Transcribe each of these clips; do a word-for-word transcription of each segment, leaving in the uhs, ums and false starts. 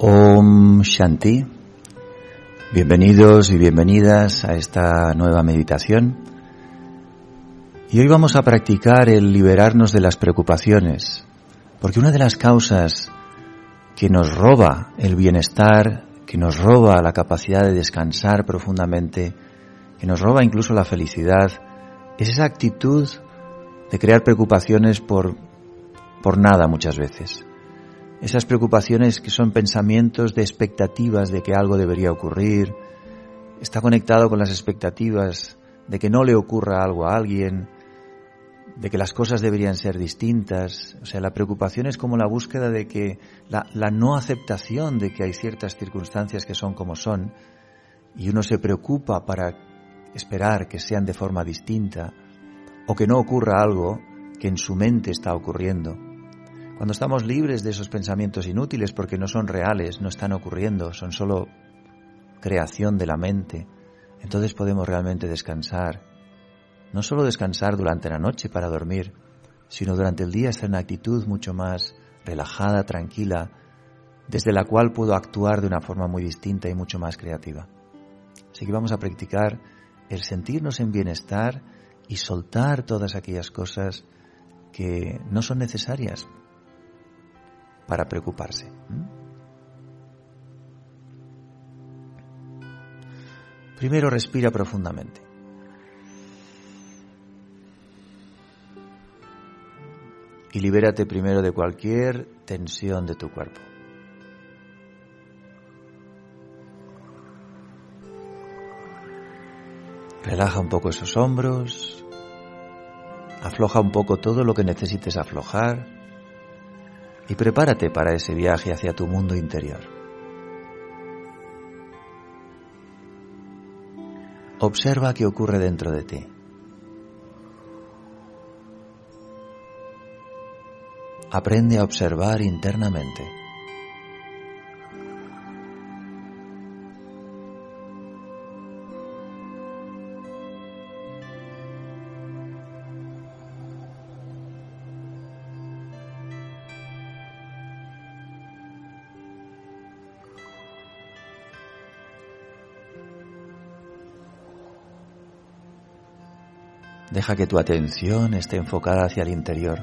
Om Shanti. Bienvenidos y bienvenidas a esta nueva meditación. Y hoy vamos a practicar el liberarnos de las preocupaciones, porque una de las causas que nos roba el bienestar, que nos roba la capacidad de descansar profundamente, que nos roba incluso la felicidad, es esa actitud de crear preocupaciones por, por nada muchas veces. Esas preocupaciones que son pensamientos de expectativas de que algo debería ocurrir, está conectado con las expectativas de que no le ocurra algo a alguien, de que las cosas deberían ser distintas. O sea, la preocupación es como la búsqueda de que, la, la no aceptación de que hay ciertas circunstancias que son como son, y uno se preocupa para esperar que sean de forma distinta, o que no ocurra algo que en su mente está ocurriendo. Cuando estamos libres de esos pensamientos inútiles porque no son reales, no están ocurriendo, son solo creación de la mente, entonces podemos realmente descansar. No solo descansar durante la noche para dormir, sino durante el día estar en una actitud mucho más relajada, tranquila, desde la cual puedo actuar de una forma muy distinta y mucho más creativa. Así que vamos a practicar el sentirnos en bienestar y soltar todas aquellas cosas que no son necesarias para preocuparse. Primero respira profundamente. Y libérate primero de cualquier tensión de tu cuerpo. Relaja un poco esos hombros. Afloja un poco todo lo que necesites aflojar. Y prepárate para ese viaje hacia tu mundo interior. Observa qué ocurre dentro de ti. Aprende a observar internamente. Deja que tu atención esté enfocada hacia el interior.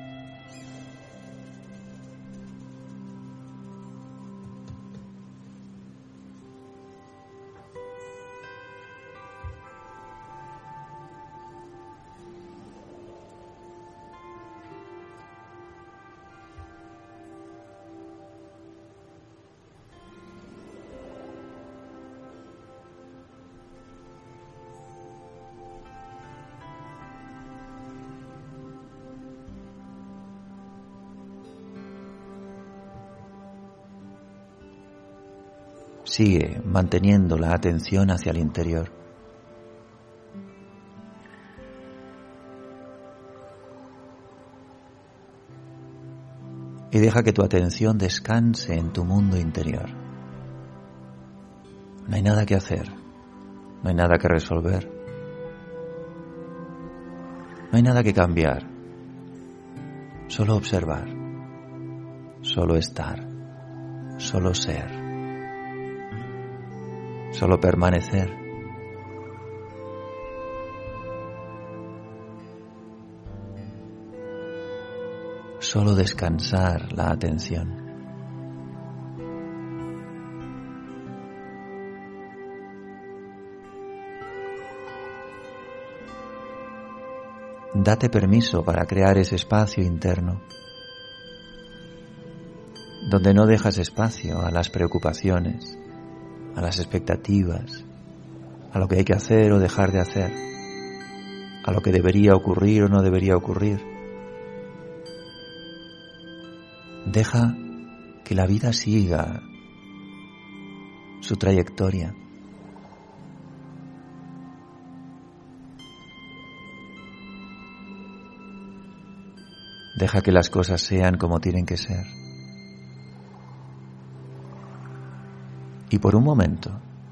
Sigue manteniendo la atención hacia el interior. Y deja que tu atención descanse en tu mundo interior. No hay nada que hacer, no hay nada que resolver, no hay nada que cambiar, solo observar, solo estar, solo ser. Solo permanecer. Solo descansar la atención. Date permiso para crear ese espacio interno, donde no dejas espacio a las preocupaciones, a las expectativas, a lo que hay que hacer o dejar de hacer, a lo que debería ocurrir o no debería ocurrir. Deja que la vida siga su trayectoria. Deja que las cosas sean como tienen que ser. Y por un momento,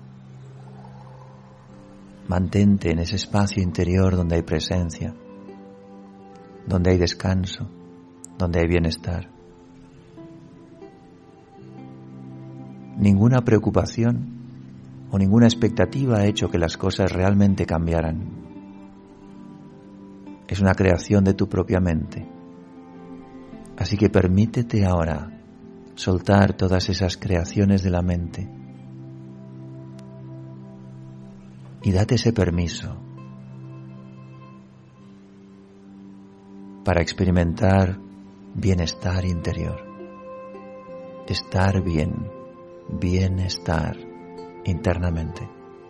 mantente en ese espacio interior donde hay presencia, donde hay descanso, donde hay bienestar. Ninguna preocupación o ninguna expectativa ha hecho que las cosas realmente cambiaran. Es una creación de tu propia mente. Así que permítete ahora soltar todas esas creaciones de la mente y date ese permiso para experimentar bienestar interior, estar bien, bienestar internamente.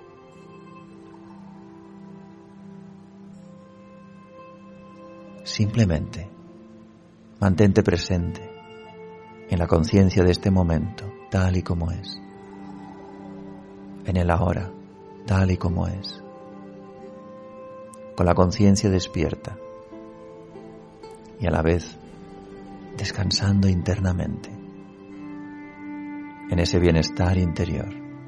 Simplemente mantente presente en la conciencia de este momento, tal y como es, en el ahora, tal y como es, con la conciencia despierta y a la vez descansando internamente en ese bienestar interior.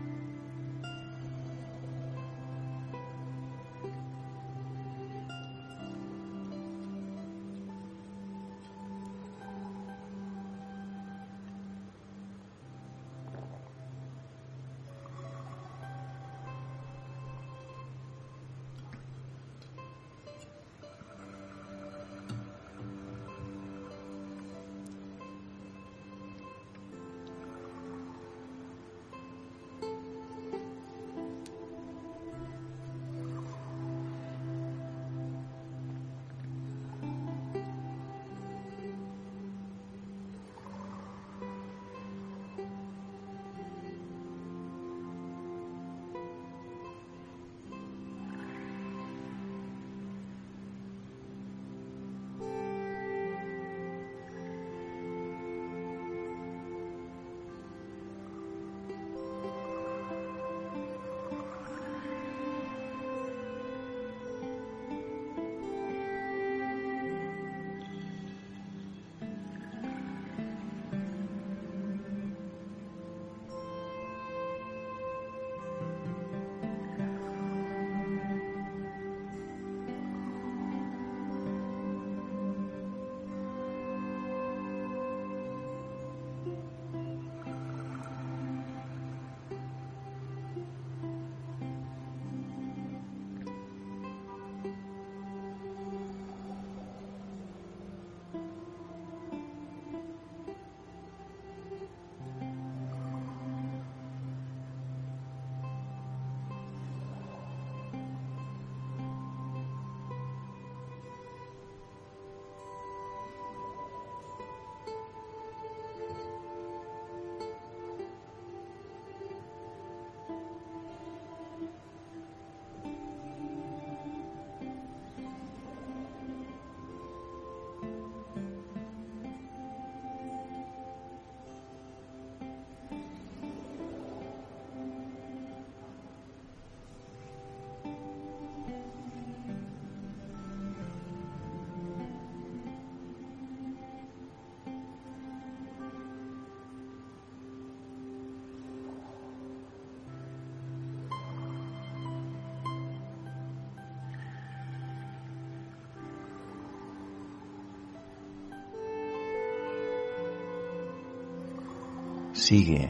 Sigue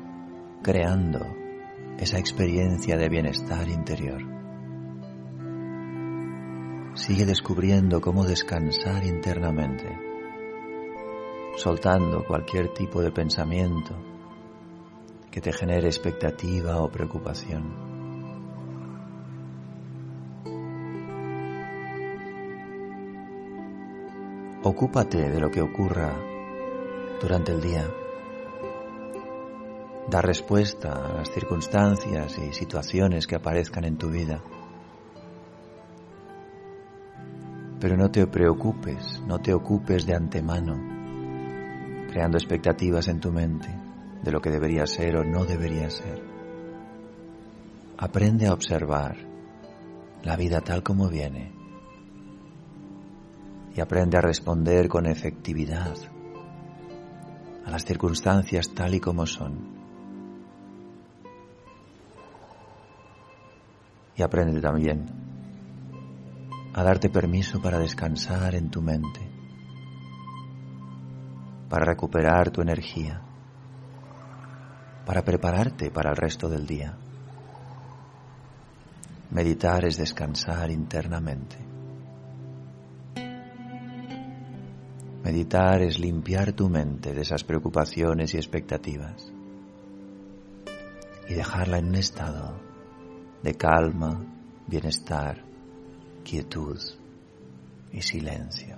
creando esa experiencia de bienestar interior. Sigue descubriendo cómo descansar internamente, soltando cualquier tipo de pensamiento que te genere expectativa o preocupación. Ocúpate de lo que ocurra durante el día. Da respuesta a las circunstancias y situaciones que aparezcan en tu vida. Pero no te preocupes, no te ocupes de antemano, creando expectativas en tu mente de lo que debería ser o no debería ser. Aprende a observar la vida tal como viene y aprende a responder con efectividad a las circunstancias tal y como son. Y aprende también a darte permiso para descansar en tu mente, para recuperar tu energía, para prepararte para el resto del día. Meditar es descansar internamente. Meditar es limpiar tu mente de esas preocupaciones y expectativas y dejarla en un estado de calma, bienestar, quietud y silencio.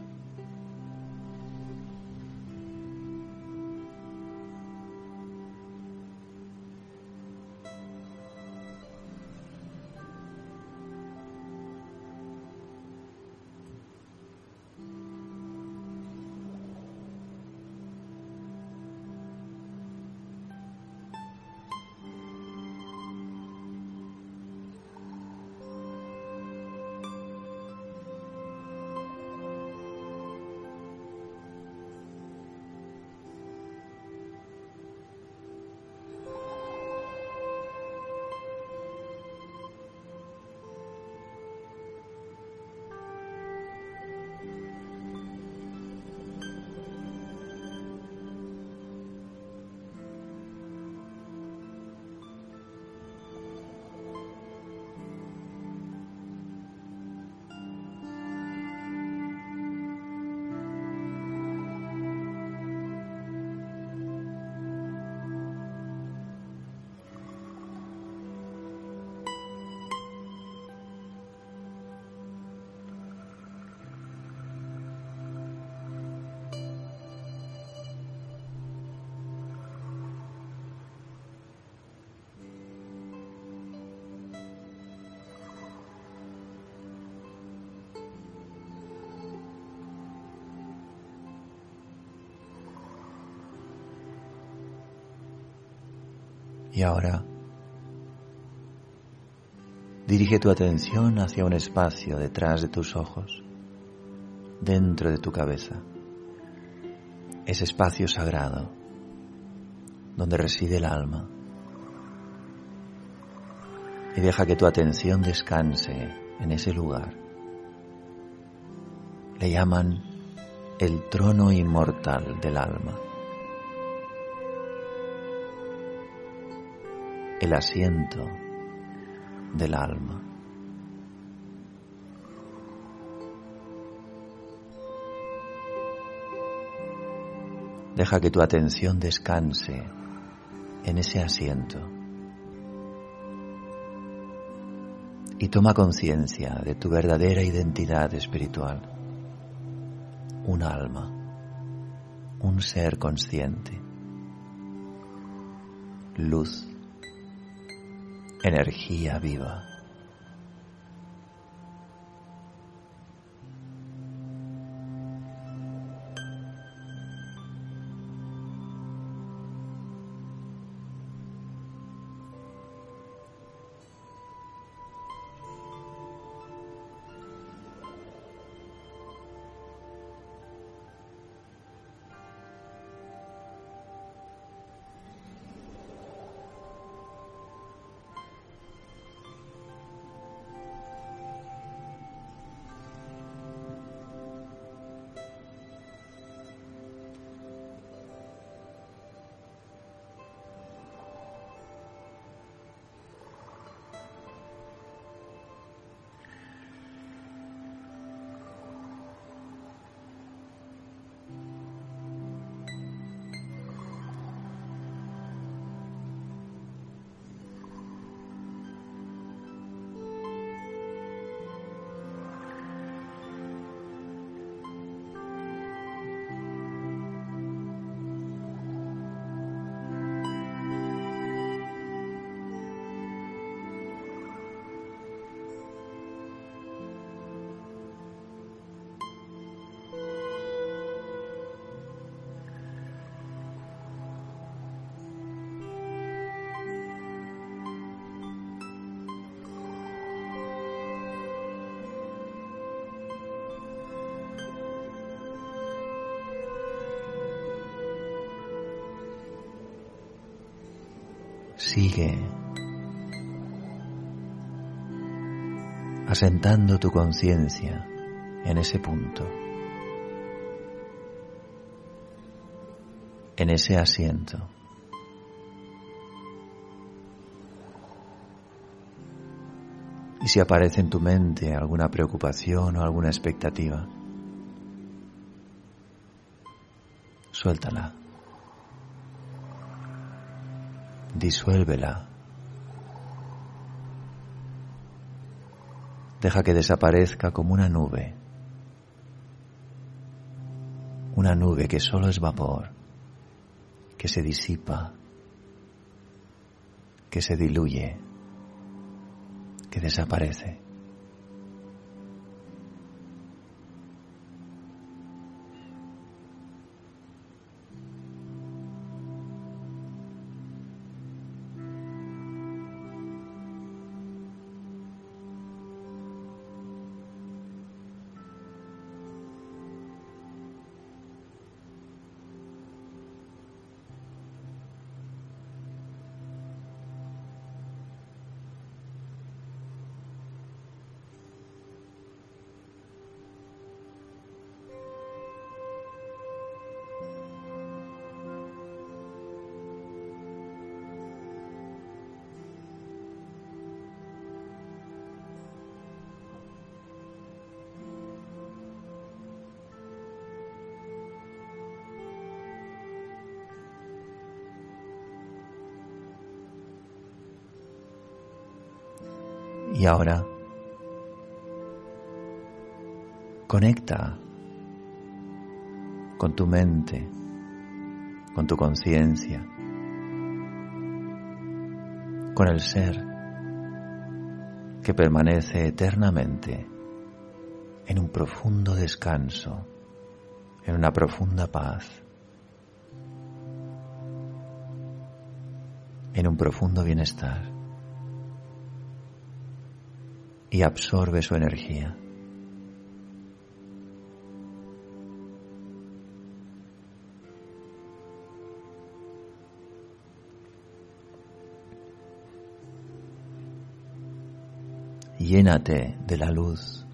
Y ahora, dirige tu atención hacia un espacio detrás de tus ojos, dentro de tu cabeza, ese espacio sagrado donde reside el alma. Y deja que tu atención descanse en ese lugar. Le llaman el trono inmortal del alma. El asiento del alma. Deja que tu atención descanse en ese asiento y toma conciencia de tu verdadera identidad espiritual, un alma, un ser consciente, luz, energía viva. Sigue asentando tu conciencia en ese punto, en ese asiento, Y si aparece en tu mente alguna preocupación o alguna expectativa, suéltala, disuélvela, deja que desaparezca como una nube, una nube que solo es vapor, que se disipa, que se diluye, que desaparece. Y ahora, conecta con tu mente, con tu conciencia, con el ser que permanece eternamente en un profundo descanso, en una profunda paz, en un profundo bienestar. Y absorbe su energía. Llénate de la luz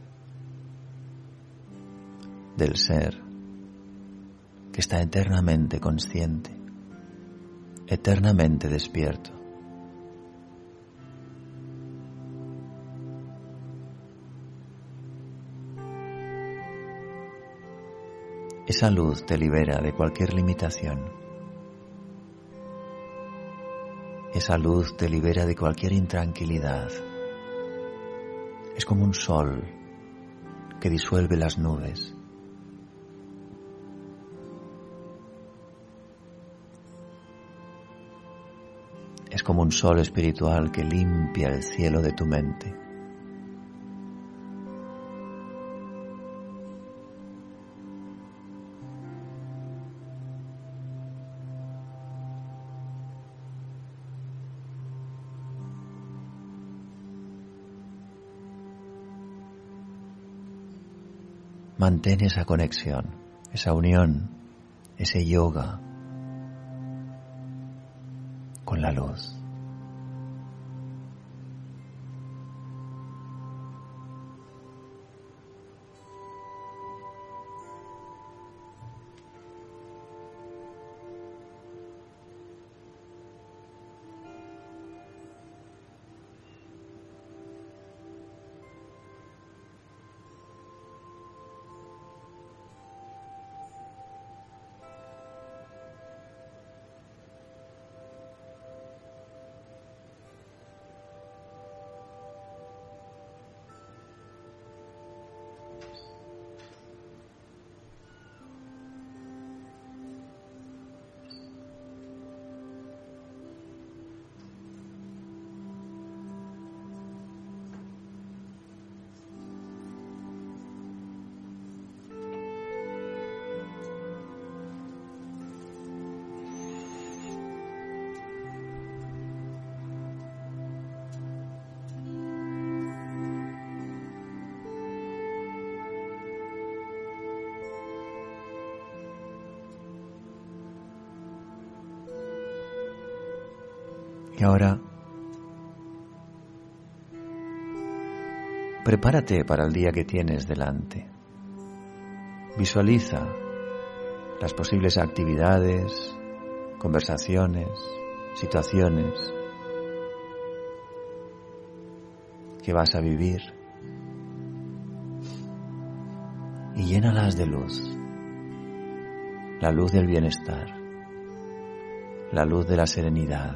del ser que está eternamente consciente, eternamente despierto. Esa luz te libera de cualquier limitación. Esa luz te libera de cualquier intranquilidad. Es como un sol que disuelve las nubes. Es como un sol espiritual que limpia el cielo de tu mente. Mantén esa conexión, esa unión, ese yoga con la luz. Y ahora, prepárate para el día que tienes delante. Visualiza las posibles actividades, conversaciones, situaciones que vas a vivir y llénalas de luz, la luz del bienestar, la luz de la serenidad.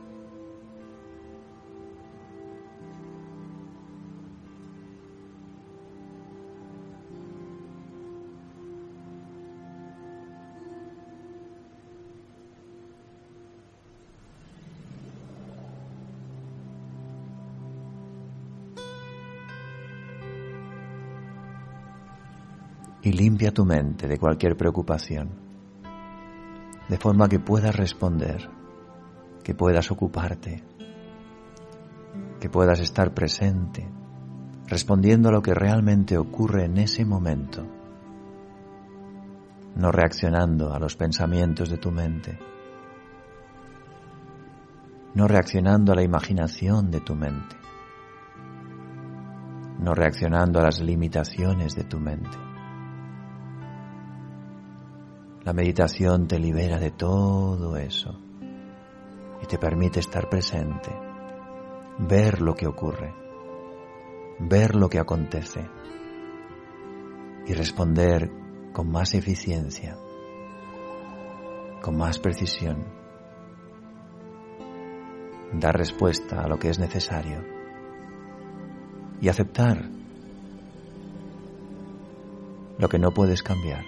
Y limpia tu mente de cualquier preocupación, de forma que puedas responder, que puedas ocuparte, que puedas estar presente, respondiendo a lo que realmente ocurre en ese momento, no reaccionando a los pensamientos de tu mente, no reaccionando a la imaginación de tu mente, no reaccionando a las limitaciones de tu mente. La meditación te libera de todo eso y te permite estar presente, ver lo que ocurre, ver lo que acontece y responder con más eficiencia, con más precisión, dar respuesta a lo que es necesario y aceptar lo que no puedes cambiar.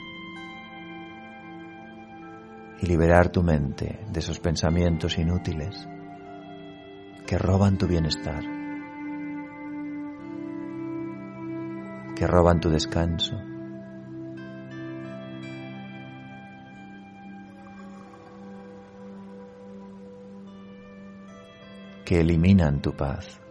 Y liberar tu mente de esos pensamientos inútiles que roban tu bienestar, que roban tu descanso, que eliminan tu paz.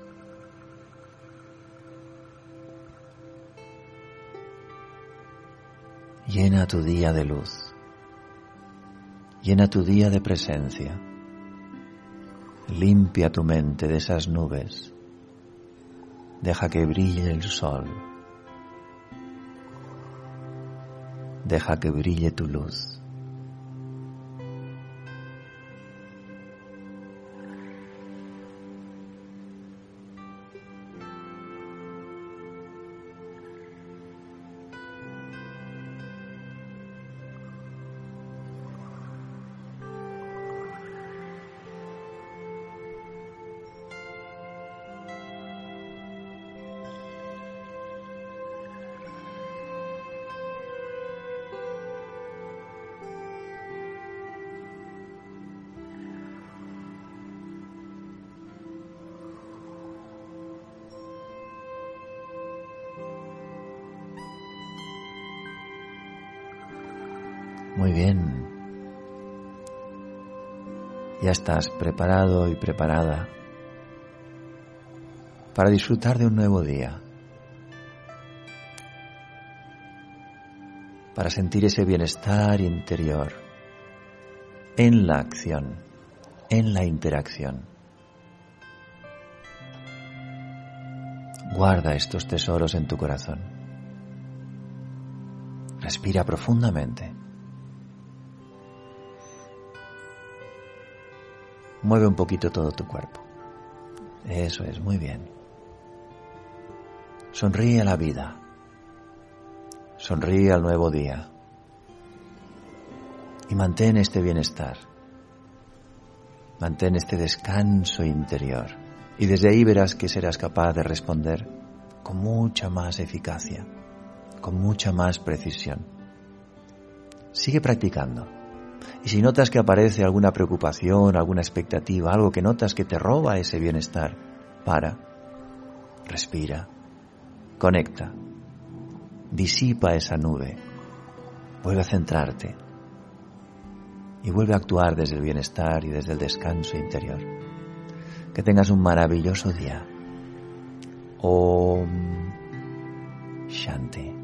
Llena tu día de luz. Llena tu día de presencia, limpia tu mente de esas nubes, deja que brille el sol, deja que brille tu luz. Muy bien. Ya estás preparado y preparada para disfrutar de un nuevo día, para sentir ese bienestar interior en la acción, en la interacción. Guarda estos tesoros en tu corazón. Respira profundamente. Mueve un poquito todo tu cuerpo. Eso es, muy bien. Sonríe a la vida. Sonríe al nuevo día. Y mantén este bienestar. Mantén este descanso interior. Y desde ahí verás que serás capaz de responder con mucha más eficacia, con mucha más precisión. Sigue practicando. Y si notas que aparece alguna preocupación, alguna expectativa, algo que notas que te roba ese bienestar, para, respira, conecta, disipa esa nube, vuelve a centrarte y vuelve a actuar desde el bienestar y desde el descanso interior. Que tengas un maravilloso día. Om Shanti.